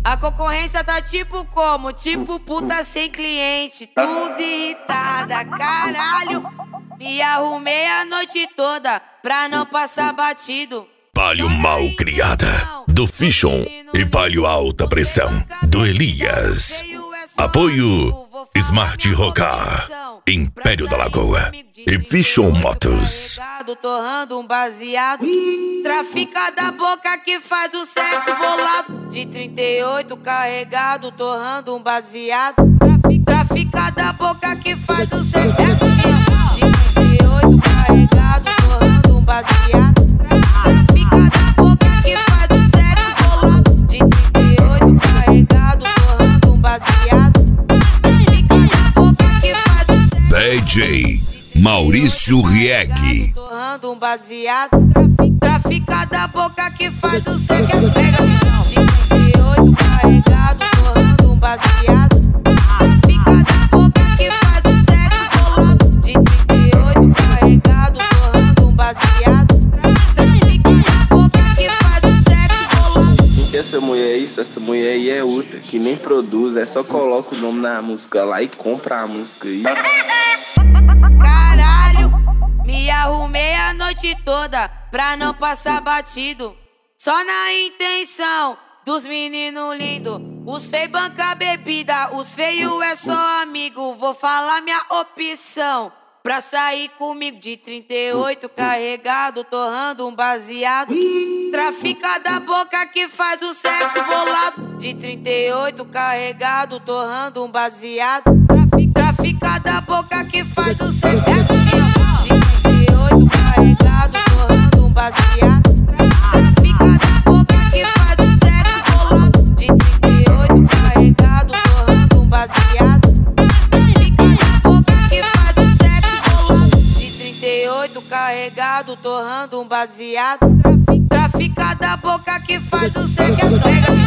A concorrência tá tipo como? Tipo puta sem cliente, tudo irritada, caralho. Me arrumei a noite toda pra não passar batido. Palio mal criada, do Fichon, e palio alta pressão, do Elias. Apoio Smart Rocar, Império da Lagoa e Fichon Motos. Torrando um baseado, trafica da boca que faz o sexo bolado. De 38 carregado, torrando um baseado. Trafica da boca que faz o sexo. De 38 carregado, torrando um baseado. Trafica da boca que faz o sexo bolado. De 38 carregado, torrando um baseado. Trafica da boca que faz o sexo. DJ Maurício Rieg. Torrando um baseado. Trafica da boca que faz o sexo. De 38 carregado, torrando um baseado. Trafica da boca que faz o sexo bolado. De 38 carregado, torrando um baseado. Trafica da boca que faz o sexo bolado. Que essa mulher é isso, essa mulher aí é outra, que nem produz, é só coloca o nome na música lá e compra a música aí. Caralho, me arrumei a noite toda pra não passar batido. Só na intenção dos meninos lindos. Os feios banca bebida, os feios é só amigo. Vou falar minha opção pra sair comigo. De 38 carregado, torrando um baseado. Trafica da boca que faz o sexo bolado. De 38 carregado, torrando um baseado. Trafica da boca que faz o sexo. De 38 carregado, torrando um baseado. Trafica da boca que faz o sexo bolado. De 38 carregado, torrando um baseado. Trafica da boca que faz o sexo bolado. De 38 carregado, torrando um baseado. Trafica da boca que faz o sexo.